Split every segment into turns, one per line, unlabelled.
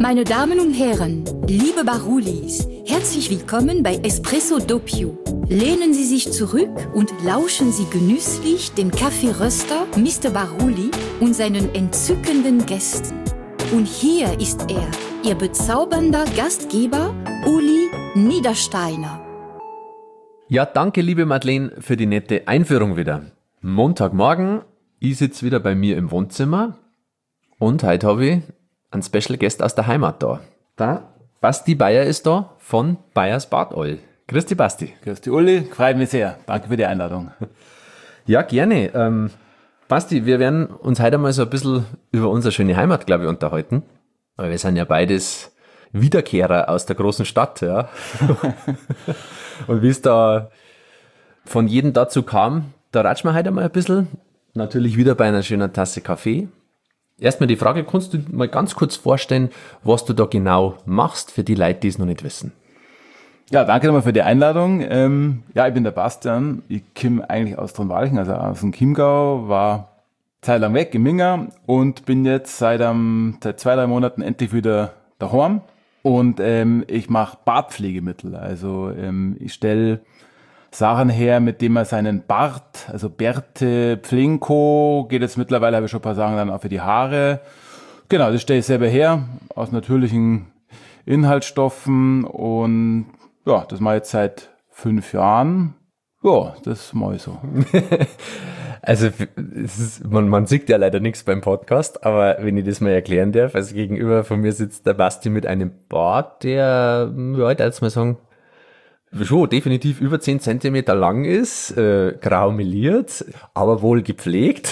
Meine Damen und Herren, liebe Barulis, herzlich willkommen bei Espresso Doppio. Lehnen Sie sich zurück und lauschen Sie genüsslich dem Kaffeeröster Mr. Baruli und seinen entzückenden Gästen. Und hier ist er, Ihr bezaubernder Gastgeber, Uli Niedersteiner.
Ja, danke liebe Madeleine für die nette Einführung wieder. Montagmorgen, ich sitze wieder bei mir im Wohnzimmer und heute habe ich einen Special Guest aus der Heimat da. Basti Bayer ist da von Bayers Bad Oil. Grüß dich, Basti.
Grüß dich, Uli. Freut mich sehr. Danke für die Einladung.
Ja, gerne. Basti, wir werden uns heute mal so ein bisschen über unsere schöne Heimat, glaube ich, unterhalten. Weil wir sind ja beides Wiederkehrer aus der großen Stadt, ja. Und wie es da von jedem dazu kam, da ratschen wir heute mal ein bisschen. Natürlich wieder bei einer schönen Tasse Kaffee. Erstmal die Frage, kannst du mal ganz kurz vorstellen, was du da genau machst für die Leute, die es noch nicht wissen?
Ja, danke nochmal für die Einladung. Ich bin der Bastian. Ich komme eigentlich aus Tronwalchen, also aus dem Chiemgau, war zeitlang weg in Minga und bin jetzt seit 2-3 Monaten endlich wieder daheim. Und ich mache Bartpflegemittel. Also ich stelle Sachen her, mit denen man seinen Bart, also Bärte, Pflinko, geht jetzt mittlerweile, habe ich schon ein paar Sachen dann auch für die Haare. Genau, das stelle ich selber her, aus natürlichen Inhaltsstoffen und ja, das mache ich jetzt seit 5 Jahren. Ja, das mache ich so.
Also man sieht ja leider nichts beim Podcast, aber wenn ich das mal erklären darf, also gegenüber von mir sitzt der Basti mit einem Bart, der, ja, ich jetzt mal sagen, schon definitiv über 10 Zentimeter lang ist, grau meliert, aber wohl gepflegt.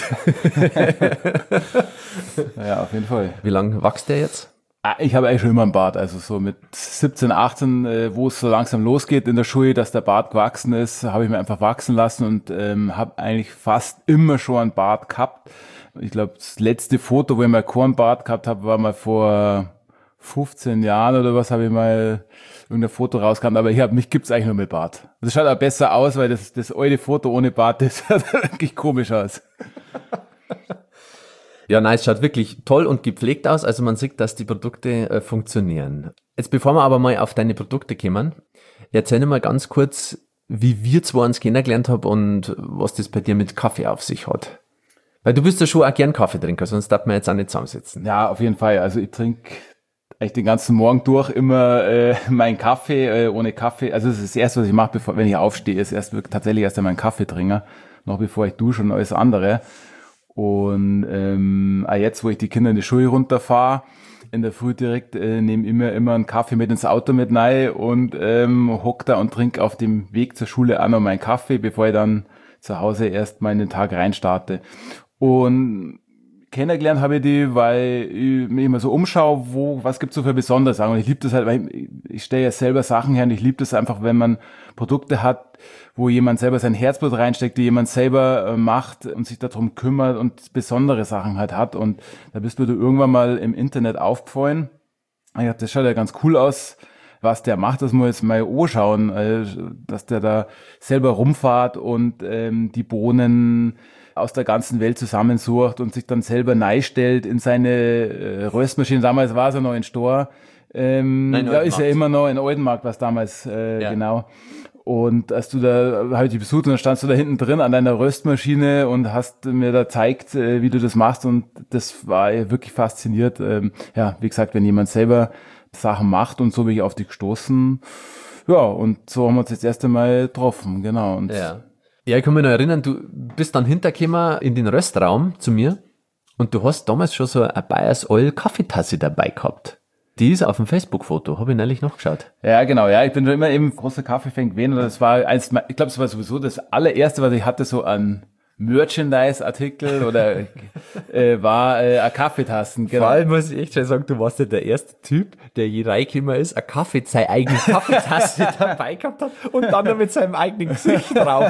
Ja, auf jeden Fall.
Wie lang wächst der jetzt?
Ich habe eigentlich schon immer einen Bart, also so mit 17, 18, wo es so langsam losgeht in der Schule, dass der Bart gewachsen ist, habe ich mir einfach wachsen lassen und habe eigentlich fast immer schon einen Bart gehabt. Ich glaube, das letzte Foto, wo ich mal keinen Bart gehabt habe, war mal vor 15 Jahren oder was, habe ich mal irgendein Foto rausgehauen, aber mich gibt's eigentlich nur mit Bart. Das schaut auch besser aus, weil das alte Foto ohne Bart, das sieht wirklich komisch aus.
Ja, nein, es schaut wirklich toll und gepflegt aus, also man sieht, dass die Produkte funktionieren. Jetzt bevor wir aber mal auf deine Produkte kommen, erzähl mir mal ganz kurz, wie wir zwei uns kennengelernt haben und was das bei dir mit Kaffee auf sich hat. Weil du bist ja schon auch gern Kaffeetrinker, sonst darf man jetzt auch nicht zusammensitzen.
Ja, auf jeden Fall. Also ich trinke eigentlich den ganzen Morgen durch immer meinen Kaffee. Ohne Kaffee, also das ist das Erste, was ich mache, wenn ich aufstehe, ist tatsächlich erst einmal einen Kaffeetrinker, noch bevor ich dusche und alles andere. Und jetzt, wo ich die Kinder in die Schule runterfahre, in der Früh direkt, nehme immer einen Kaffee mit ins Auto mit rein und hock da und trinke auf dem Weg zur Schule auch noch meinen Kaffee, bevor ich dann zu Hause erst mal in den Tag reinstarte. Und kennengelernt habe ich die, weil ich mich immer so umschaue, was gibt's so für besondere Sachen. Und ich liebe das halt, weil ich stelle ja selber Sachen her und ich liebe das einfach, wenn man Produkte hat, wo jemand selber sein Herzblut reinsteckt, die jemand selber macht und sich darum kümmert und besondere Sachen halt hat. Und da bist du irgendwann mal im Internet aufgefallen. Ich dachte, das schaut ja ganz cool aus, was der macht, das muss ich jetzt mal anschauen, dass der da selber rumfahrt und die Bohnen aus der ganzen Welt zusammensucht und sich dann selber neistellt in seine Röstmaschine. Damals war es ja noch in Stor.
Nein,
da ist ja immer noch in Oldenmarkt, was damals,
ja.
Genau. Und als du da, habe ich dich besucht und dann standst du da hinten drin an deiner Röstmaschine und hast mir da gezeigt, wie du das machst und das war wirklich fasziniert. Wie gesagt, wenn jemand selber Sachen macht und so bin ich auf dich gestoßen. Ja, und so haben wir uns jetzt erst einmal getroffen, genau. Und
ja, ich kann mich noch erinnern, du bist dann hintergekommen in den Röstraum zu mir und du hast damals schon so eine Bayers Oil Kaffeetasse dabei gehabt. Die ist auf dem Facebook-Foto, habe ich neulich noch geschaut.
Ja, genau, ja, ich bin schon immer eben großer Kaffee-Fan gewesen und das war ich glaube, es war sowieso das allererste, was ich hatte, so an Merchandise-Artikel oder war Kaffeetassen.
Genau. Vor allem muss ich echt schon sagen, du warst ja der erste Typ, der je reingekommen ist, seine eigene Kaffeetasse dabei gehabt hat und dann noch mit seinem eigenen Gesicht drauf.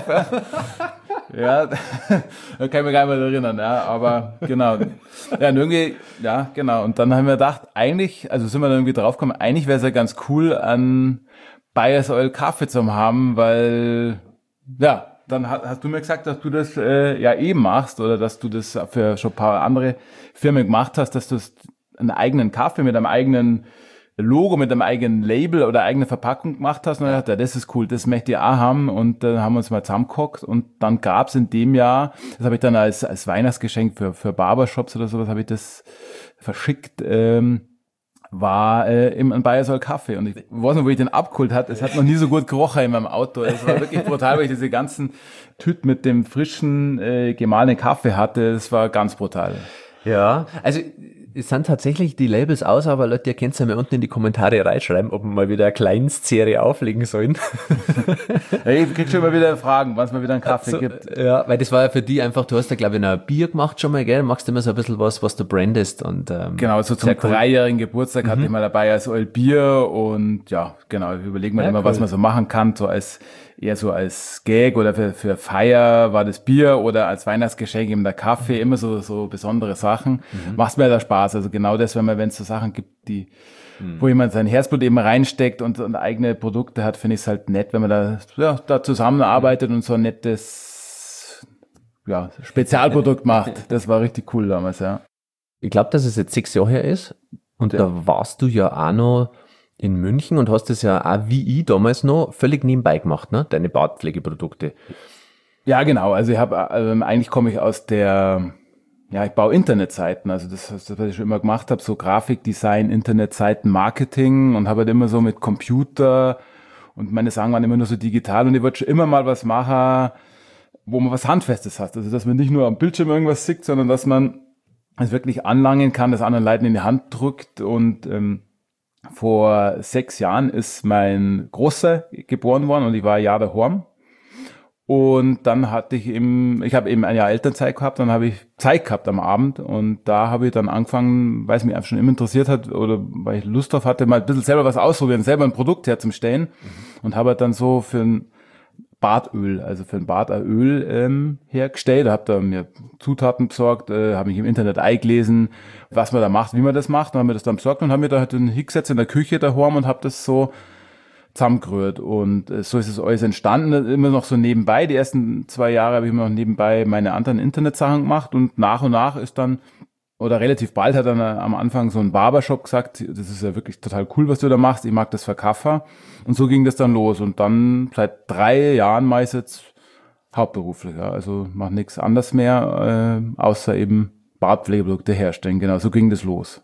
Ja, da kann ich mich gar nicht mehr erinnern, ja, aber genau. Ja, und irgendwie, ja, genau. Und dann haben wir gedacht, eigentlich, also sind wir dann irgendwie draufgekommen, eigentlich wäre es ja ganz cool, an Bayers Oil Kaffee zu haben, weil, ja, dann hast du mir gesagt, dass du das machst oder dass du das für schon ein paar andere Firmen gemacht hast, dass du es einen eigenen Kaffee mit einem eigenen Logo, mit einem eigenen Label oder eigene Verpackung gemacht hast. Und dann dachte ich, ja, das ist cool, das möchte ich auch haben. Und dann haben wir uns mal zusammengehockt. Und dann gab's in dem Jahr, das habe ich dann als Weihnachtsgeschenk für Barbershops oder sowas, habe ich das verschickt, war ein Bayersol Kaffee. Und ich weiß noch, wo ich den abgeholt hat. Es hat noch nie so gut gerochen in meinem Auto. Es war wirklich brutal, weil ich diese ganzen Tüten mit dem frischen, gemahlenen Kaffee hatte. Es war ganz brutal.
Ja, also es sind tatsächlich die Labels aus, aber Leute, ihr könnt es ja mal unten in die Kommentare reinschreiben, ob wir mal wieder eine Kleinstserie auflegen sollen.
Ich krieg schon mal wieder Fragen, wann es mal wieder einen Kaffee gibt.
Ja, weil das war ja für die einfach, du hast ja glaube ich noch ein Bier gemacht schon mal, gell? Du machst immer so ein bisschen was du brandest und
genau, so zum 3-jährigen Geburtstag hatte ich mal dabei als Bier und ja, genau, ich überlege mir immer, was man so machen kann, so eher so als Gag oder für Feier war das Bier oder als Weihnachtsgeschenk eben der Kaffee, immer so besondere Sachen. Macht mir da Spaß. Also genau das, wenn es so Sachen gibt, wo jemand sein Herzblut eben reinsteckt und eigene Produkte hat, finde ich es halt nett, wenn man da zusammenarbeitet und so ein nettes Spezialprodukt macht. Das war richtig cool damals, ja.
Ich glaube, dass es jetzt 6 Jahre her ist und da warst du ja auch noch in München und hast das ja auch wie ich damals noch völlig nebenbei gemacht, ne? Deine Bartpflegeprodukte.
Ja, genau. Also eigentlich komme ich aus ich baue Internetseiten. Also das, was ich schon immer gemacht habe, so Grafikdesign, Internetseiten, Marketing und habe halt immer so mit Computer und meine Sachen waren immer nur so digital und ich wollte schon immer mal was machen, wo man was Handfestes hat. Also dass man nicht nur am Bildschirm irgendwas sieht, sondern dass man es wirklich anlangen kann, das anderen Leuten in die Hand drückt und vor 6 Jahren ist mein Großer geboren worden und ich war ein Jahr daheim. Und dann habe ich eben ein Jahr Elternzeit gehabt, dann habe ich Zeit gehabt am Abend und da habe ich dann angefangen, weil es mich einfach schon immer interessiert hat oder weil ich Lust drauf hatte, mal ein bisschen selber was ausprobieren, selber ein Produkt herzustellen und habe dann so für ein Bartöl, also für ein Bartöl hergestellt, habe da mir Zutaten besorgt, habe mich im Internet eingelesen, was man da macht, wie man das macht, und habe mir das dann besorgt und habe mir da halt einen hingesetzt in der Küche daheim und habe das so zusammengerührt und so ist es alles entstanden, immer noch so nebenbei. Die ersten 2 Jahre habe ich immer noch nebenbei meine anderen Internetsachen gemacht und nach ist dann, oder relativ bald hat dann am Anfang so ein Barbershop gesagt, das ist ja wirklich total cool, was du da machst, ich mag das verkaufen. Und so ging das dann los und dann seit 3 Jahren mache ich jetzt hauptberuflich, ja. Also mache nichts anderes mehr, außer eben Bartpflegeprodukte herstellen, genau, so ging das los.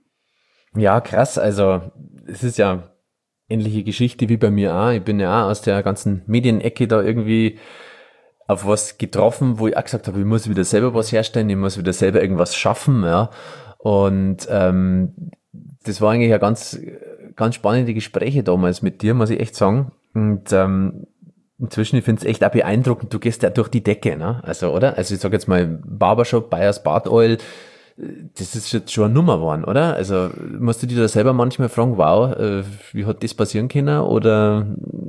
Ja, krass, also es ist ja ähnliche Geschichte wie bei mir auch. Ich bin ja auch aus der ganzen Medienecke da irgendwie auf was getroffen, wo ich auch gesagt habe, ich muss wieder selber was herstellen, ich muss wieder selber irgendwas schaffen, ja. Und das war eigentlich ja ganz, ganz spannende Gespräche damals mit dir, muss ich echt sagen. Und inzwischen, ich finde es echt auch beeindruckend, du gehst ja durch die Decke, ne? Also, oder? Also ich sag jetzt mal Barbershop, Bayers Bartöl, das ist jetzt schon eine Nummer geworden, oder? Also musst du dir da selber manchmal fragen, wow, wie hat das passieren können? Oder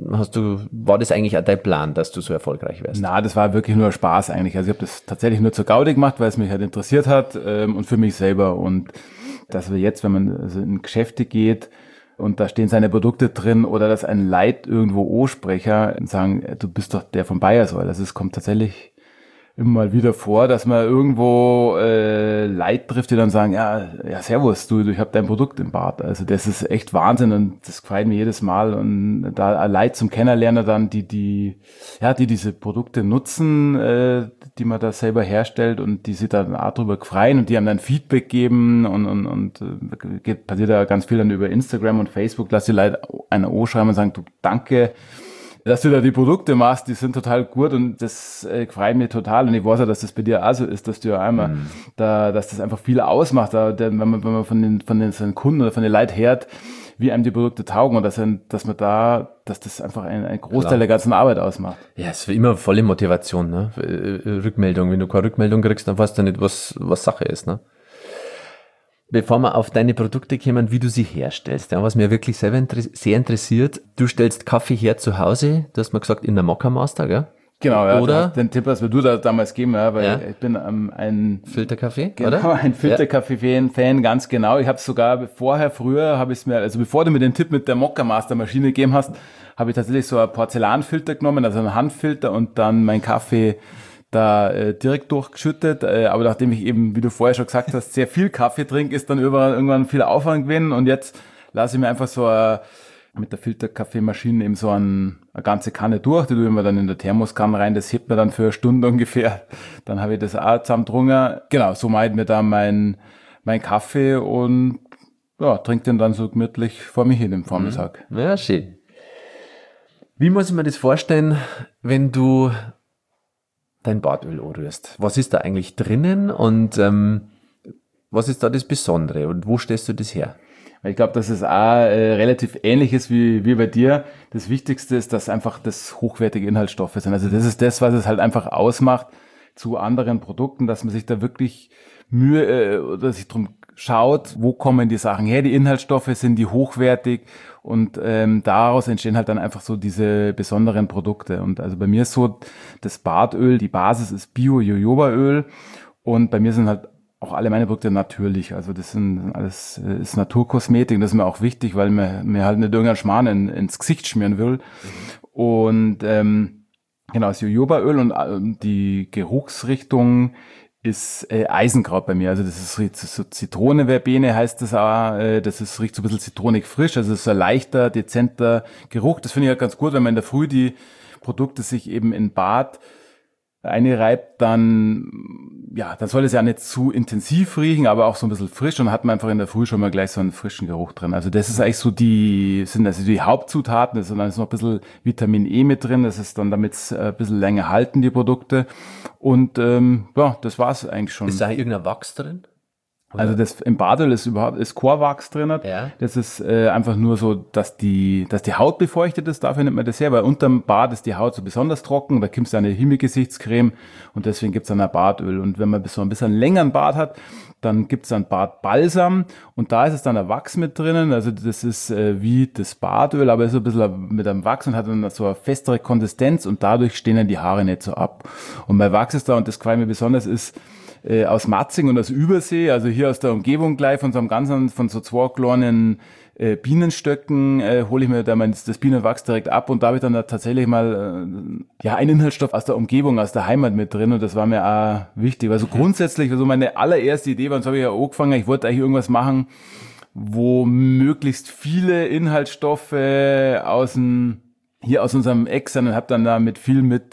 war das eigentlich auch dein Plan, dass du so erfolgreich wärst?
Na, das war wirklich nur Spaß eigentlich. Also ich habe das tatsächlich nur zur Gaudi gemacht, weil es mich halt interessiert hat und für mich selber. Und dass wir jetzt, wenn man also in Geschäfte geht und da stehen seine Produkte drin oder dass ein Leid irgendwo O-Sprecher sagen, du bist doch der von Bayersol. Also es kommt tatsächlich immer mal wieder vor, dass man irgendwo Leute trifft, die dann sagen, ja servus, ich hab dein Produkt im Bad. Also das ist echt Wahnsinn und das freut mich jedes Mal. Und da Leute zum Kennenlernen dann, die diese Produkte nutzen, die man da selber herstellt und die sich dann auch drüber freuen und die haben dann Feedback geben und passiert da ganz viel dann über Instagram und Facebook, lass die Leute eine O schreiben und sagen, du, danke, dass du da die Produkte machst, die sind total gut und das freut mich total. Und ich weiß ja, dass das bei dir auch so ist, dass du ja einmal dass das einfach viel ausmacht, wenn man von den Kunden oder von den Leuten hört, wie einem die Produkte taugen und dass das einfach ein Großteil der ganzen Arbeit ausmacht.
Ja, es ist immer volle Motivation, ne? Rückmeldung. Wenn du keine Rückmeldung kriegst, dann weißt du nicht, was Sache ist, ne? Bevor wir auf deine Produkte kommen, wie du sie herstellst, ja, was mir wirklich selber sehr interessiert, du stellst Kaffee her zu Hause, du hast mir gesagt, in der Mokka Master, gell?
Genau, ja.
Oder?
Den Tipp hast mir du da damals gegeben, ja, weil ich bin ein
Filterkaffee,
genau,
oder?
Ein Filterkaffee-Fan, ganz genau. Ich habe sogar bevor du mir den Tipp mit der Mokka Master Maschine gegeben hast, habe ich tatsächlich so einen Porzellanfilter genommen, also einen Handfilter und dann meinen Kaffee da direkt durchgeschüttet, aber nachdem ich eben, wie du vorher schon gesagt hast, sehr viel Kaffee trinke, ist dann irgendwann viel Aufwand gewesen und jetzt lasse ich mir einfach so mit der Filterkaffeemaschine eben so eine ganze Kanne durch, die tue ich mir dann in der Thermoskanne rein, das hebt mir dann für eine Stunde ungefähr, dann habe ich das auch zusammendrungen. Genau, so mache ich mir da mein Kaffee und ja, trinke den dann so gemütlich vor mich hin im Vormittag.
Ja, schön. Wie muss ich mir das vorstellen, wenn du dein Bartöl anrührst? Was ist da eigentlich drinnen und was ist da das Besondere und wo stellst du das her?
Ich glaube, dass es auch relativ ähnlich ist wie bei dir. Das Wichtigste ist, dass einfach das hochwertige Inhaltsstoffe sind. Also das ist das, was es halt einfach ausmacht zu anderen Produkten, dass man sich da wirklich Mühe oder sich drum schaut, wo kommen die Sachen her, die Inhaltsstoffe, sind die hochwertig und daraus entstehen halt dann einfach so diese besonderen Produkte. Und also bei mir ist so, das Bartöl, die Basis ist Bio-Jojobaöl und bei mir sind halt auch alle meine Produkte natürlich, also das sind alles ist Naturkosmetik, das ist mir auch wichtig, weil mir halt nicht irgendein Schmarrn ins Gesicht schmieren will. Und genau, das Jojobaöl und die Geruchsrichtung ist Eisenkraut bei mir, also das ist so Zitrone-Verbene heißt das auch, riecht so ein bisschen zitronig frisch, also es ist ein leichter, dezenter Geruch, das finde ich halt ganz gut, wenn man in der Früh die Produkte sich eben in Bad einreibt, dann soll es ja nicht zu intensiv riechen, aber auch so ein bisschen frisch und hat man einfach in der Früh schon mal gleich so einen frischen Geruch drin. Also das ist eigentlich so die Hauptzutaten, dann ist noch ein bisschen Vitamin E mit drin, das ist dann, damit es ein bisschen länger halten, die Produkte. Und das war's eigentlich schon.
Ist da irgendein Wachs drin?
Also das im Badöl ist Chorwachs drin.
Ja.
Das ist einfach nur so, dass die Haut befeuchtet ist, dafür nimmt man das her, weil unterm Bad ist die Haut so besonders trocken, da gibt es eine Himmelgesichtscreme und deswegen gibt es dann ein Badöl. Und wenn man so ein bisschen längeren Bart hat, dann gibt es dann Badbalsam und da ist es dann ein Wachs mit drinnen, also das ist wie das Badöl, aber ist so ein bisschen mit einem Wachs und hat dann so eine festere Konsistenz und dadurch stehen dann die Haare nicht so ab. Und bei Wachs ist da, und das gefällt mir besonders, ist aus Matzing und aus Übersee, also hier aus der Umgebung gleich von so 2 kleinen Bienenstöcken hole ich mir da das Bienenwachs direkt ab und da habe ich dann da tatsächlich mal einen Inhaltsstoff aus der Umgebung, aus der Heimat mit drin und das war mir auch wichtig. Also grundsätzlich, also meine allererste Idee war, und so habe ich ja angefangen, ich wollte eigentlich irgendwas machen, wo möglichst viele Inhaltsstoffe aus unserem Eck sind und habe dann da mit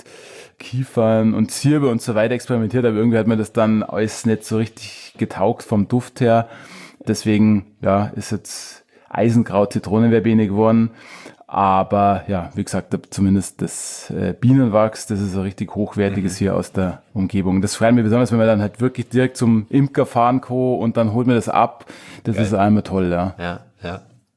Kiefern und Zirbe und so weiter experimentiert, aber irgendwie hat mir das dann alles nicht so richtig getaugt vom Duft her. Deswegen, ist jetzt Eisenkraut, Zitronenverbene geworden. Aber wie gesagt, zumindest das Bienenwachs, das ist so richtig hochwertiges hier aus der Umgebung. Das freut mich besonders, wenn man dann halt wirklich direkt zum Imker fahren kann und dann holt man das ab. Das ist einmal toll, ja.
Ja.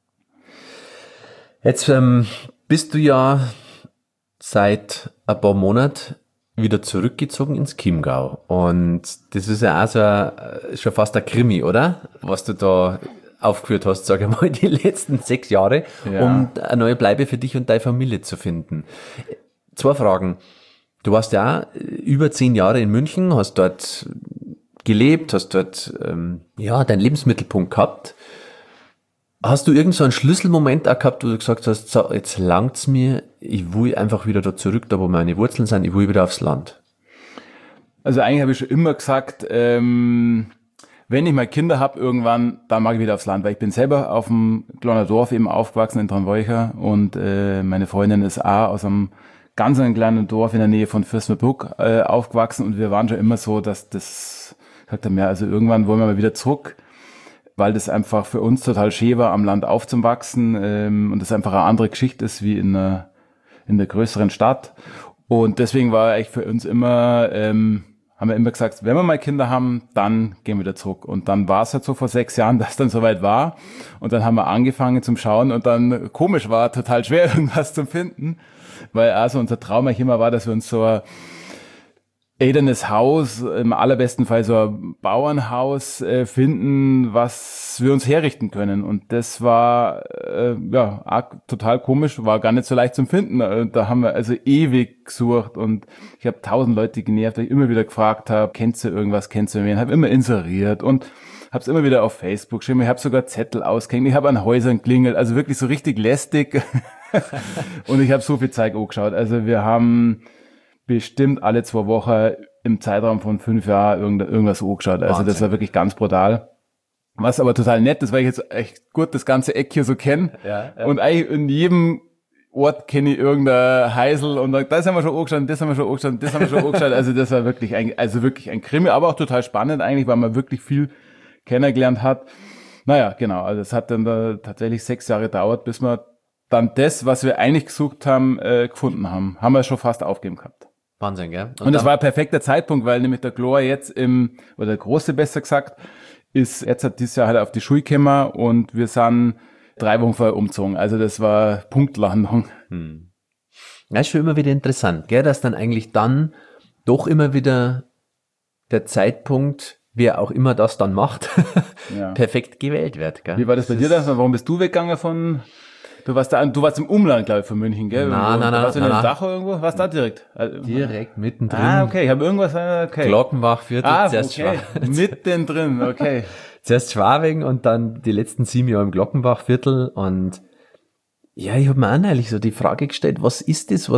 Jetzt bist du ja seit ein paar Monaten wieder zurückgezogen ins Chiemgau. Und das ist ja auch schon fast ein Krimi, oder? Was du da aufgeführt hast, sage ich mal, die letzten 6 Jahre, um eine neue Bleibe für dich und deine Familie zu finden. 2 Fragen. Du warst ja auch über 10 Jahre in München, hast dort gelebt, hast dort deinen Lebensmittelpunkt gehabt. Hast du irgend so einen Schlüsselmoment auch gehabt, wo du gesagt hast, so, jetzt langt's mir, ich will einfach wieder da zurück, da wo meine Wurzeln sind, ich will wieder aufs Land?
Also eigentlich habe ich schon immer gesagt, wenn ich mal Kinder habe irgendwann, dann mag ich wieder aufs Land, weil ich bin selber auf dem kleinen Dorf eben aufgewachsen in Dranwolcha und meine Freundin ist auch aus einem ganz kleinen Dorf in der Nähe von Fürstenberg aufgewachsen und wir waren schon immer so, dass das gesagt haben, also irgendwann wollen wir mal wieder zurück, weil das einfach für uns total schön war, am Land aufzuwachsen und das einfach eine andere Geschichte ist wie in der größeren Stadt. Und deswegen war eigentlich für uns immer, haben wir immer gesagt, wenn wir mal Kinder haben, dann gehen wir wieder zurück. Und dann war es halt so vor 6 Jahren, dass es dann soweit war. Und dann haben wir angefangen zum Schauen und dann komisch war, total schwer irgendwas zu finden, weil also unser Traum eigentlich immer war, dass wir uns so ein elternes Haus, im allerbesten Fall so ein Bauernhaus finden, was wir uns herrichten können. Und das war total komisch, war gar nicht so leicht zu finden. Da haben wir also ewig gesucht und ich habe 1000 Leute genervt, weil ich immer wieder gefragt habe, kennst du irgendwas, kennst du wen? Habe immer inseriert und habe es immer wieder auf Facebook geschrieben. Ich habe sogar Zettel ausgehängt, ich habe an Häusern klingelt, also wirklich so richtig lästig. Und ich habe so viel Zeug angeschaut. Also wir haben bestimmt alle 2 Wochen im Zeitraum von 5 Jahren irgendwas angeschaut. Also
Wahnsinn.
das war wirklich ganz brutal. Was aber total nett ist, weil ich jetzt echt gut das ganze Eck hier so kenne.
Ja.
Und eigentlich in jedem Ort kenne ich irgendein Heisel und das haben wir schon angeschaut, das haben wir schon angeschaut, das haben wir schon angeschaut. Also das war wirklich ein Krimi, aber auch total spannend eigentlich, weil man wirklich viel kennengelernt hat. Naja, genau. Also es hat dann da tatsächlich 6 Jahre gedauert, bis wir dann das, was wir eigentlich gesucht haben, gefunden haben. Haben wir schon fast aufgegeben gehabt.
Wahnsinn, gell?
Und das war ein perfekter Zeitpunkt, weil nämlich der Glor jetzt oder der Große besser gesagt, jetzt hat dieses Jahr halt auf die Schule gekommen und wir sind 3 Wochen vorher umgezogen. Also das war Punktlandung.
Ja, ist schon immer wieder interessant, gell? Dass dann eigentlich dann doch immer wieder der Zeitpunkt, wer auch immer das dann macht,
Ja.
perfekt gewählt wird, gell?
Wie war das bei dir da? Warum bist du weggegangen von... Du warst im Umland, glaube ich, von München, gell?
Nein.
Warst du in Dachau irgendwo? Warst du da direkt?
Direkt mittendrin.
Ah, okay. Ich habe irgendwas... Okay.
Glockenbachviertel, zuerst
okay. Mittendrin, okay.
Zuerst Schwabing und dann die letzten 7 Jahre im Glockenbachviertel. Und ja, ich habe mir auch neulich so die Frage gestellt, was ist das,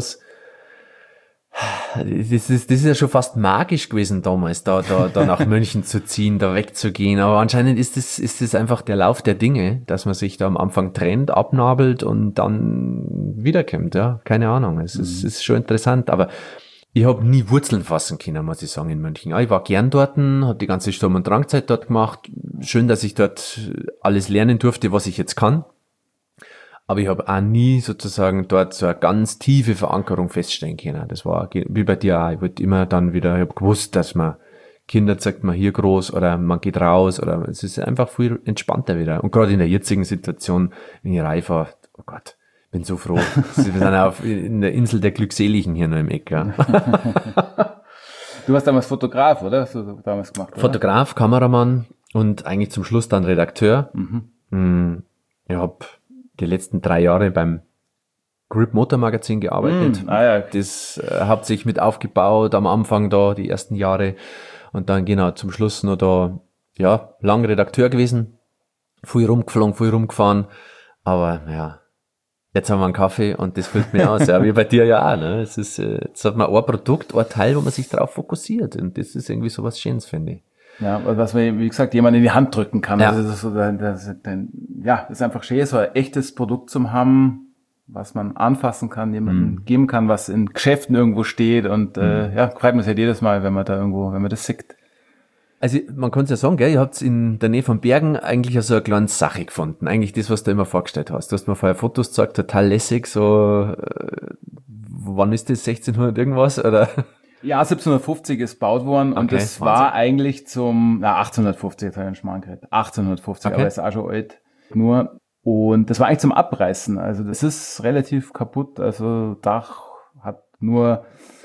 das ist ja schon fast magisch gewesen damals, da nach München zu ziehen, da wegzugehen. Aber anscheinend ist das einfach der Lauf der Dinge, dass man sich da am Anfang trennt, abnabelt und dann wiederkommt, ja. Keine Ahnung. Es ist schon interessant, aber ich habe nie Wurzeln fassen können, muss ich sagen, in München. Ja, ich war gern dort, habe die ganze Sturm- und Drangzeit dort gemacht. Schön, dass ich dort alles lernen durfte, was ich jetzt kann. Aber ich habe auch nie sozusagen dort so eine ganz tiefe Verankerung feststellen können. Das war wie bei dir auch. Ich wollte immer dann wieder, ich habe gewusst, dass man Kinder zeigt man hier groß oder man geht raus oder es ist einfach viel entspannter wieder. Und gerade in der jetzigen Situation, wenn ich reif war, oh Gott, bin so froh. Wir sind in der Insel der Glückseligen hier noch im Eck. Ja.
Du warst damals Fotograf, oder? Hast du damals gemacht, oder?
Fotograf, Kameramann und eigentlich zum Schluss dann Redakteur. Ich habe die letzten 3 Jahre beim Grip Motor Magazin gearbeitet.
Ja.
Das hauptsächlich mit aufgebaut, am Anfang da, die ersten Jahre. Und dann genau zum Schluss noch da, ja, lang Redakteur gewesen. Viel rumgeflogen, viel rumgefahren. Aber ja, jetzt haben wir einen Kaffee und das füllt mich aus. Ja, wie bei dir ja auch. Ne? Es ist, jetzt hat man ein Produkt, ein Teil, wo man sich drauf fokussiert. Und das ist irgendwie so was Schönes, finde ich.
Ja, was man, wie gesagt, jemand in die Hand drücken kann.
Ja.
Also das ist so, das ist einfach schön, so ein echtes Produkt zu haben, was man anfassen kann, jemandem geben kann, was in Geschäften irgendwo steht. Und freut mich halt jedes Mal, wenn man das sieht.
Also man kann es ja sagen, gell, ihr habt in der Nähe von Bergen eigentlich so eine kleine Sache gefunden. Eigentlich das, was du immer vorgestellt hast. Du hast mir vorher Fotos gezeigt, total lässig, so wann ist das, 1600 irgendwas? Oder?
Ja, 1750 ist gebaut worden und
Okay,
das
Wahnsinn.
war eigentlich 1850, jetzt habe ich einen Schmarrn geredet. 1850,
Okay.
aber ist auch schon alt. Und das war eigentlich zum Abreißen. Also das ist relativ kaputt. Also Dach hat nur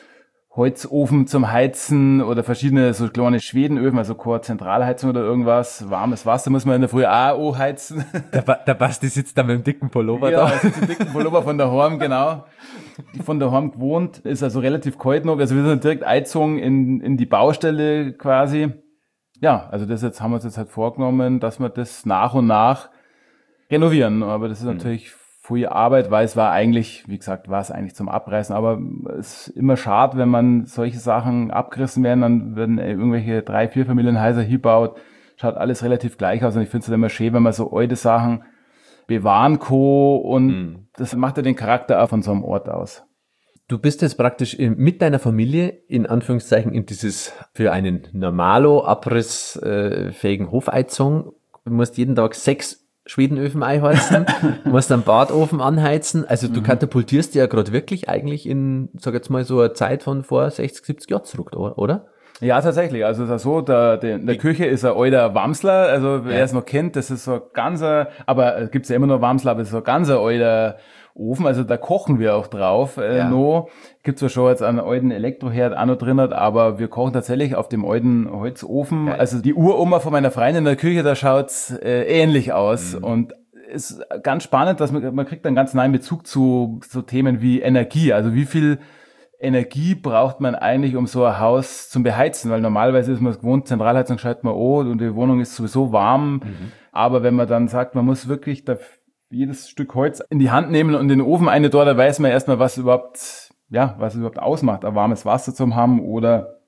Holzofen zum Heizen oder verschiedene so kleine Schwedenöfen, also keine Zentralheizung oder irgendwas. Warmes Wasser muss man in der Früh auch heizen.
Der Basti sitzt da mit dem dicken Pullover
Ja,
da.
also den dicken Pullover von daheim, genau. Von daheim gewohnt, ist also relativ kalt noch. Also wir sind direkt eingezogen in die Baustelle quasi. Ja, also das jetzt haben wir uns jetzt halt vorgenommen, dass wir das nach und nach renovieren. Aber das ist natürlich viel Arbeit, weil es war eigentlich, wie gesagt, war es eigentlich zum Abreißen. Aber es ist immer schade, wenn man solche Sachen abgerissen werden, dann werden irgendwelche 3, 4 Familienhäuser hier baut. Schaut alles relativ gleich aus. Und ich finde es halt immer schön, wenn man so alte Sachen bewahren kann. Und das macht ja den Charakter auch von so einem Ort aus.
Du bist jetzt praktisch mit deiner Familie in Anführungszeichen in dieses für einen Normalo abrissfähigen Hofheizung. Du musst jeden Tag 6 Schwedenöfen einheizen, musst einen Badofen anheizen. Also du katapultierst ja gerade wirklich eigentlich in, sag jetzt mal, so eine Zeit von vor 60, 70 Jahren zurück, oder?
Ja, tatsächlich. Also es ist so, in der Küche ist ein alter Wamsler. Also wer es noch kennt, das ist so ein ganzer, aber es gibt ja immer noch Wamsler, aber es ist so ein ganzer alter Ofen. Also da kochen wir auch drauf. Noch gibt's ja schon jetzt einen alten Elektroherd auch noch drin, aber wir kochen tatsächlich auf dem alten Holzofen.
Geil.
Also die Uroma von meiner Freundin in der Küche, da schaut's ähnlich aus. Und ist ganz spannend, dass man kriegt einen ganz neuen Bezug zu so Themen wie Energie. Also wie viel Energie braucht man eigentlich, um so ein Haus zu beheizen? Weil normalerweise ist man es gewohnt, Zentralheizung schaltet man an und die Wohnung ist sowieso warm. Aber wenn man dann sagt, man muss wirklich jedes Stück Holz in die Hand nehmen und in den Ofen eine dort, da weiß man erstmal, was überhaupt ausmacht, ein warmes Wasser zu haben oder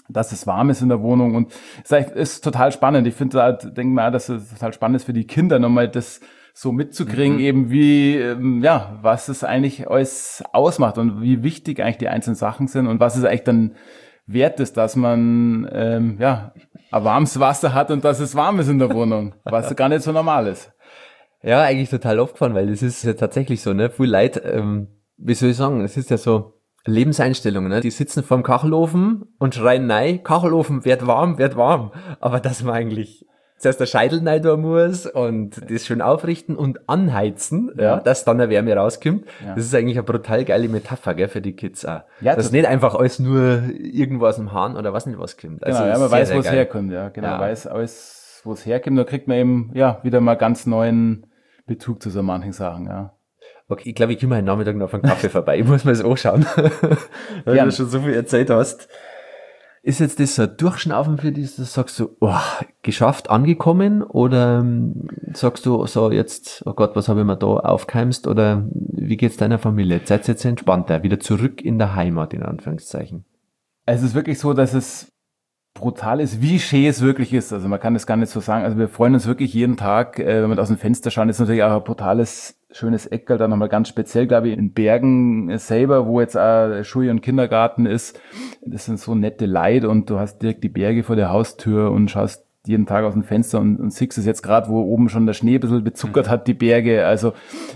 dass es warm ist in der Wohnung und ist total spannend. Ich finde halt, denke mal, dass es total spannend ist für die Kinder, nochmal das so mitzukriegen, eben wie, was es eigentlich alles ausmacht und wie wichtig eigentlich die einzelnen Sachen sind und was es eigentlich dann wert ist, dass man, ein warmes Wasser hat und dass es warm ist in der Wohnung, was gar nicht so normal ist.
Ja, eigentlich total aufgefallen, weil das ist ja tatsächlich so, ne? Viel Leute, wie soll ich sagen, es ist ja so Lebenseinstellungen, ne? Die sitzen vorm Kachelofen und schreien, nein, Kachelofen, werd warm. Aber dass man eigentlich zuerst der Scheitel rein tun muss und das schön aufrichten und anheizen, ja, dass dann eine Wärme rauskommt. Ja. Das ist eigentlich eine brutal geile Metapher, gell, für die Kids auch. Ja, dass nicht einfach alles nur irgendwo aus dem Hahn oder was nicht was kommt.
Also genau, ja, man weiß, wo es herkommt, ja, genau, man weiß alles, wo es herkommt, da kriegt man eben, wieder mal ganz neuen Bezug zu so manchen Sachen, ja.
Okay, ich glaube, ich komme heute Nachmittag noch auf einen Kaffee vorbei. Ich muss mir das anschauen, weil du schon so viel erzählt hast. Ist jetzt das so ein Durchschnaufen für dich, dass du sagst, geschafft, angekommen? Oder sagst du so jetzt, oh Gott, was habe ich mir da aufgeheimst? Oder wie geht's deiner Familie? Seid ihr jetzt entspannter? Wieder zurück in der Heimat, in Anführungszeichen?
Es ist wirklich so, dass es brutal ist, wie schön es wirklich ist. Also man kann das gar nicht so sagen. Also wir freuen uns wirklich jeden Tag, wenn wir aus dem Fenster schauen. Das ist natürlich auch ein brutales, schönes Eckerl, dann nochmal ganz speziell, glaube ich, in Bergen selber, wo jetzt auch Schule und Kindergarten ist. Das sind so nette Leute und du hast direkt die Berge vor der Haustür und schaust jeden Tag aus dem Fenster und siehst es jetzt gerade, wo oben schon der Schnee ein bisschen bezuckert hat, die Berge. Also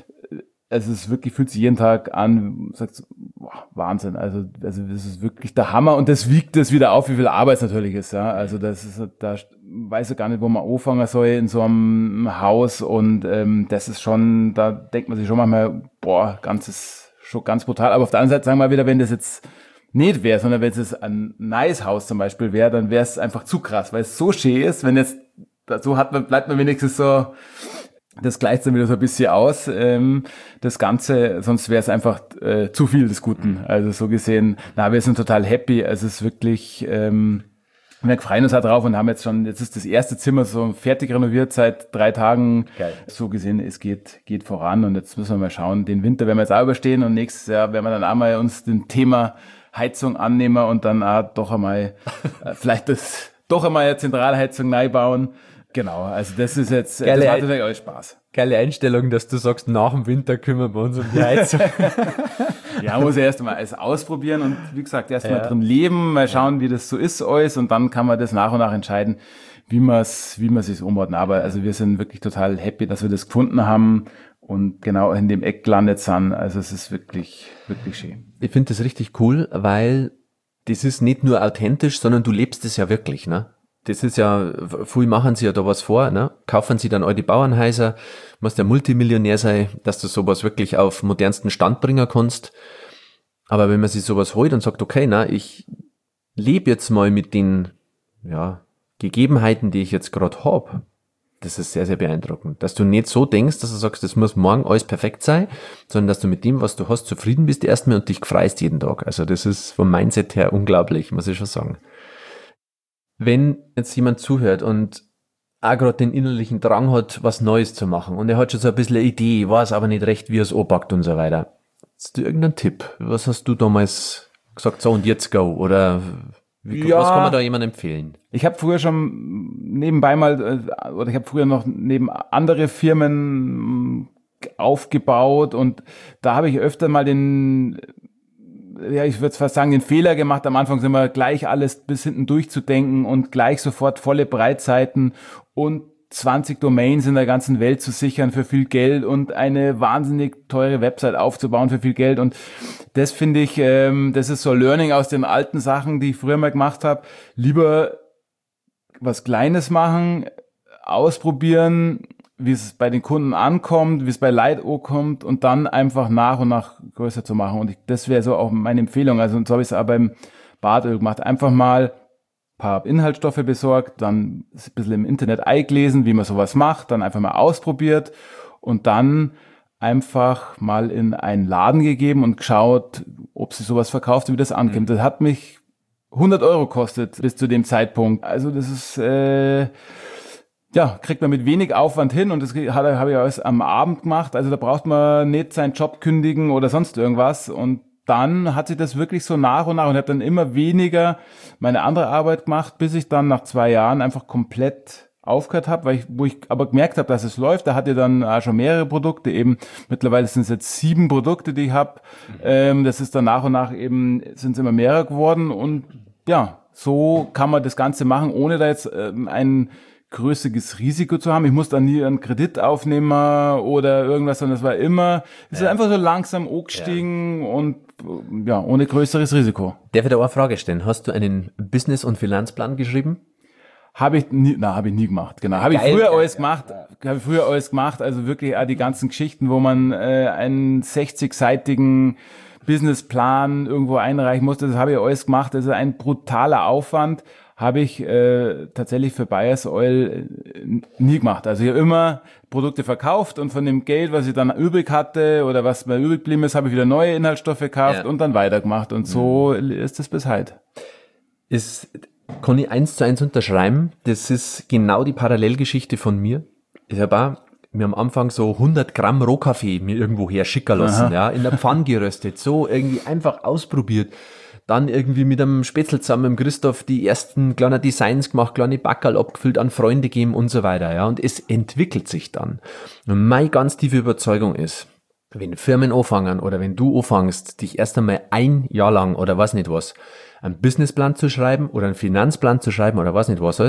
es ist wirklich, fühlt sich jeden Tag an, sagst, Wahnsinn. Also das ist wirklich der Hammer und das wiegt es wieder auf, wie viel Arbeit es natürlich ist, ja. Also das ist, da weiß ich gar nicht, wo man anfangen soll in so einem Haus und das ist schon, da denkt man sich schon manchmal, schon ganz brutal. Aber auf der anderen Seite sagen wir wieder, wenn das jetzt nicht wäre, sondern wenn es jetzt ein nice Haus zum Beispiel wäre, dann wäre es einfach zu krass, weil es so schön ist, wenn jetzt, so bleibt man wenigstens so, das gleicht dann wieder so ein bisschen aus, das Ganze, sonst wäre es einfach zu viel des Guten. Also so gesehen, wir sind total happy. Also es ist wirklich, wir freuen uns halt drauf und haben jetzt ist das erste Zimmer so fertig renoviert seit 3 Tagen. Geil. So gesehen, es geht voran und jetzt müssen wir mal schauen. Den Winter werden wir jetzt auch überstehen und nächstes Jahr werden wir dann auch mal uns dem Thema Heizung annehmen und dann auch doch einmal eine Zentralheizung neu bauen. Genau, also das ist jetzt, das macht natürlich alles Spaß.
Geile Einstellung, dass du sagst, nach dem Winter kümmern wir uns um die Heizung.
Ja, muss erst mal alles ausprobieren und wie gesagt, erst mal drin leben, mal schauen, wie das so ist alles und dann kann man das nach und nach entscheiden, wie man sich umordnet. Aber also wir sind wirklich total happy, dass wir das gefunden haben und genau in dem Eck gelandet sind. Also es ist wirklich, wirklich schön.
Ich finde das richtig cool, weil das ist nicht nur authentisch, sondern du lebst es ja wirklich, ne? Das ist ja, viel machen sie ja da was vor, ne? Kaufen sie dann all die Bauernhäuser, musst ja Multimillionär sein, dass du sowas wirklich auf modernsten Stand bringen kannst. Aber wenn man sich sowas holt und sagt, okay, ich lebe jetzt mal mit den, Gegebenheiten, die ich jetzt gerade habe, das ist sehr, sehr beeindruckend. Dass du nicht so denkst, dass du sagst, das muss morgen alles perfekt sein, sondern dass du mit dem, was du hast, zufrieden bist erstmal und dich freust jeden Tag. Also das ist vom Mindset her unglaublich, muss ich schon sagen. Wenn jetzt jemand zuhört und auch gerade den innerlichen Drang hat, was Neues zu machen und er hat schon so ein bisschen eine Idee, weiß aber nicht recht, wie er es anpackt und so weiter. Hast du irgendeinen Tipp? Was hast du damals gesagt, so und jetzt go? Oder was kann man da jemandem empfehlen?
Ich habe früher schon nebenbei noch neben andere Firmen aufgebaut und da habe ich öfter mal ich würde fast sagen, den Fehler gemacht. Am Anfang sind wir gleich alles bis hinten durchzudenken und gleich sofort volle Breitseiten und 20 Domains in der ganzen Welt zu sichern für viel Geld und eine wahnsinnig teure Website aufzubauen für viel Geld. Und das finde ich, das ist so Learning aus den alten Sachen, die ich früher mal gemacht habe. Lieber was Kleines machen, ausprobieren, wie es bei den Kunden ankommt, wie es bei Leuten ankommt und dann einfach nach und nach größer zu machen. Und das wäre so auch meine Empfehlung. Also so habe ich es auch beim Bartöl gemacht. Einfach mal ein paar Inhaltsstoffe besorgt, dann ein bisschen im Internet eingelesen, wie man sowas macht, dann einfach mal ausprobiert und dann einfach mal in einen Laden gegeben und geschaut, ob sie sowas verkauft, wie das ankommt. Das hat mich 100 € gekostet bis zu dem Zeitpunkt. Also das ist kriegt man mit wenig Aufwand hin und das habe ich alles am Abend gemacht. Also da braucht man nicht seinen Job kündigen oder sonst irgendwas und dann hat sich das wirklich so nach und habe dann immer weniger meine andere Arbeit gemacht, bis ich dann nach 2 Jahren einfach komplett aufgehört habe, wo ich aber gemerkt habe, dass es läuft. Da hatte ich dann auch schon mehrere Produkte, eben mittlerweile sind es jetzt 7 Produkte, die ich habe. Das ist dann nach und nach eben, sind es immer mehrere geworden und ja, so kann man das Ganze machen, ohne da jetzt ein größeres Risiko zu haben. Ich muss da nie einen Kredit aufnehmen oder irgendwas, sondern es war immer, es ist einfach so langsam angestiegen und ja, ohne größeres Risiko.
Darf ich da eine Frage stellen? Hast du einen Business- und Finanzplan geschrieben?
Habe ich nie gemacht, genau. Habe ich früher alles gemacht, also wirklich auch die ganzen Geschichten, wo man einen 60-seitigen Businessplan irgendwo einreichen musste, das habe ich alles gemacht. Das ist ein brutaler Aufwand, habe ich tatsächlich für Bayers Oil nie gemacht. Also ich habe immer Produkte verkauft und von dem Geld, was ich dann übrig hatte oder was mir übrig geblieben ist, habe ich wieder neue Inhaltsstoffe gekauft und dann weitergemacht. Und so ist es bis heute.
Kann ich 1:1 unterschreiben. Das ist genau die Parallelgeschichte von mir. Ich habe auch mir am Anfang so 100 Gramm Rohkaffee mir irgendwo her schicken lassen, ja, in der Pfanne geröstet, so irgendwie einfach ausprobiert. Dann irgendwie mit einem Spätzl zusammen mit Christoph die ersten kleinen Designs gemacht, kleine Backerl abgefüllt, an Freunde gegeben und so weiter, ja. Und es entwickelt sich dann. Und meine ganz tiefe Überzeugung ist, wenn Firmen anfangen oder wenn du anfängst, dich erst einmal 1 Jahr lang oder was nicht was, einen Businessplan zu schreiben oder einen Finanzplan zu schreiben oder was nicht was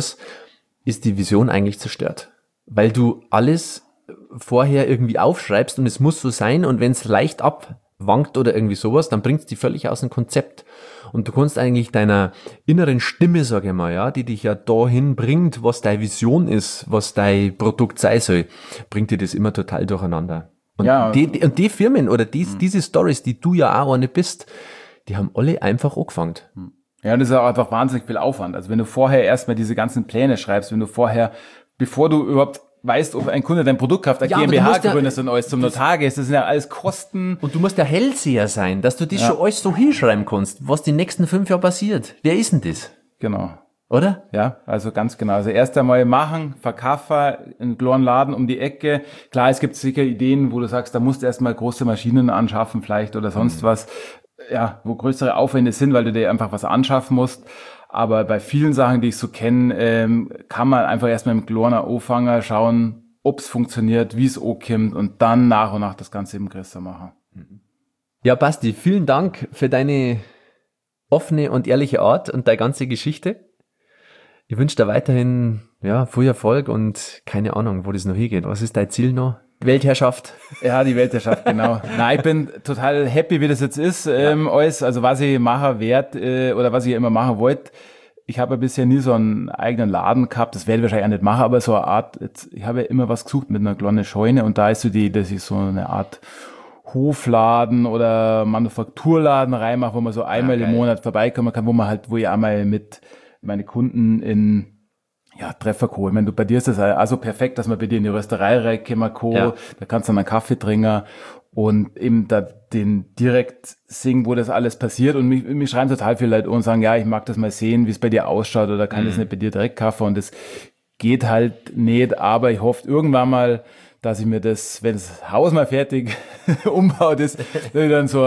ist die Vision eigentlich zerstört. Weil du alles vorher irgendwie aufschreibst und es muss so sein und wenn es leicht abwankt oder irgendwie sowas, dann bringt es dich völlig aus dem Konzept. Und du kannst eigentlich deiner inneren Stimme, sage ich mal, ja, die dich ja dahin bringt, was deine Vision ist, was dein Produkt sein soll, bringt dir das immer total durcheinander. Und die Firmen oder diese Stories, die du ja auch eine bist, die haben alle einfach angefangen.
Ja, und das ist auch einfach wahnsinnig viel Aufwand. Also wenn du vorher erstmal diese ganzen Pläne schreibst, wenn du vorher, bevor du überhaupt weißt, ob ein Kunde dein Produkt kauft, eine GmbH gründest und alles zum Notar gehst, das sind ja alles Kosten.
Und du musst ja Hellseher sein, dass du das schon alles so hinschreiben kannst, was die nächsten 5 Jahre passiert. Wer ist denn das?
Genau.
Oder?
Ja, also ganz genau. Also erst einmal machen, verkaufen, einen kleinen Laden um die Ecke. Klar, es gibt sicher Ideen, wo du sagst, da musst du erstmal große Maschinen anschaffen vielleicht oder sonst was. Ja, wo größere Aufwände sind, weil du dir einfach was anschaffen musst. Aber bei vielen Sachen, die ich so kenne, kann man einfach erstmal mit kleinen Anfangen schauen, ob es funktioniert, wie es ankommt und dann nach und nach das Ganze eben größer machen.
Ja, Basti, vielen Dank für deine offene und ehrliche Art und deine ganze Geschichte. Ich wünsche dir weiterhin viel Erfolg und keine Ahnung, wo das noch hingeht. Was ist dein Ziel noch? Weltherrschaft.
Ja, die Weltherrschaft, genau. Nein, ich bin total happy, wie das jetzt ist. Alles, also was ich machen werde oder was ich immer machen wollte. Ich habe ja bisher nie so einen eigenen Laden gehabt. Das werde ich wahrscheinlich auch nicht machen, aber so eine Art, ich habe ja immer was gesucht mit einer kleinen Scheune und da ist so die Idee, dass ich so eine Art Hofladen oder Manufakturladen reinmache, wo man so einmal im Monat vorbeikommen kann, wo ich einmal mit meine Kunden in Treffer kann. Ich meine, bei dir ist das also perfekt, dass man bei dir in die Rösterei reinkommen kann. Ja. Da kannst du dann einen Kaffee trinken und eben da den direkt singen, wo das alles passiert. Und mich schreiben total viele Leute und sagen, ja, ich mag das mal sehen, wie es bei dir ausschaut oder kann das nicht bei dir direkt kaufen. Und das geht halt nicht, aber ich hoffe irgendwann mal, dass ich mir das, wenn das Haus mal fertig umbaut ist, dass ich dann so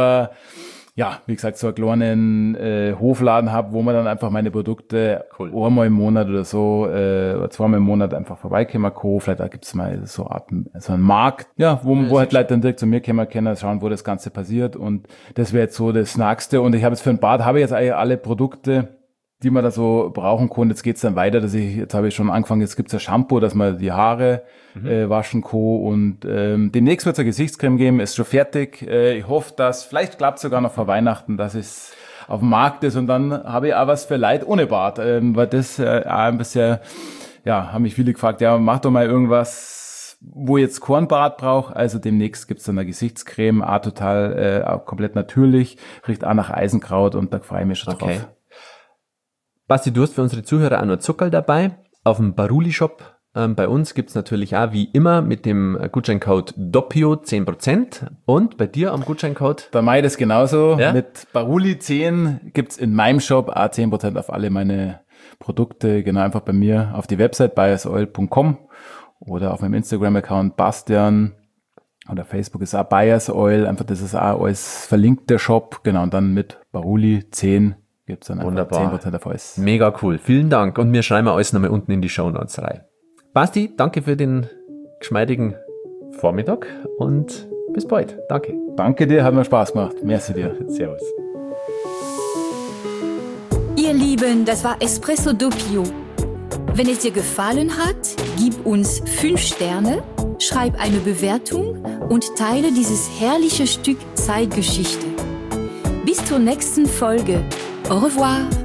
wie gesagt, so einen kleinen Hofladen habe, wo man dann einfach meine Produkte einmal im Monat oder so, oder 2-mal im Monat einfach vorbeikommen kann. Vielleicht da gibt's mal so einen Markt, wo halt Leute dann direkt zu mir kommen können, schauen, wo das Ganze passiert. Und das wäre jetzt so das Nächste. Und ich habe jetzt für ein Bad, jetzt eigentlich alle Produkte, die man da so brauchen kann. Jetzt geht's dann weiter, jetzt habe ich schon angefangen, jetzt gibt's ein Shampoo, dass man die Haare waschen kann und demnächst wird's eine Gesichtscreme geben, ist schon fertig. Ich hoffe, dass, vielleicht klappt sogar noch vor Weihnachten, dass es auf dem Markt ist und dann habe ich auch was für Leute ohne Bart, weil das auch ein bisschen, haben mich viele gefragt, mach doch mal irgendwas, wo ich jetzt kein Bart brauche. Also demnächst gibt's dann eine Gesichtscreme, auch total, auch komplett natürlich, riecht auch nach Eisenkraut und da freue ich mich schon drauf.
Basti, du hast für unsere Zuhörer auch noch Zuckerl dabei. Auf dem Baruli-Shop bei uns gibt's natürlich auch wie immer mit dem Gutscheincode DOPIO 10% und bei dir am Gutscheincode?
Bei mir das genauso. Ja? Mit Baruli 10 gibt's in meinem Shop auch 10% auf alle meine Produkte. Genau, einfach bei mir auf die Website bayersoil.com oder auf meinem Instagram-Account Bastian Oder Facebook ist auch Buyers Oil, einfach das ist auch alles verlinkt, der Shop, genau, und dann mit Baruli 10 gibt es dann einfach 10% auf alles.
Mega cool, vielen Dank und wir schreiben alles nochmal unten in die Shownotes rein. Basti, danke für den geschmeidigen Vormittag und bis bald, danke.
Danke dir, hat mir Spaß gemacht, merci dir.
Servus.
Ihr Lieben, das war Espresso Doppio. Wenn es dir gefallen hat, gib uns 5 Sterne, schreib eine Bewertung und teile dieses herrliche Stück Zeitgeschichte. Bis zur nächsten Folge. Au revoir!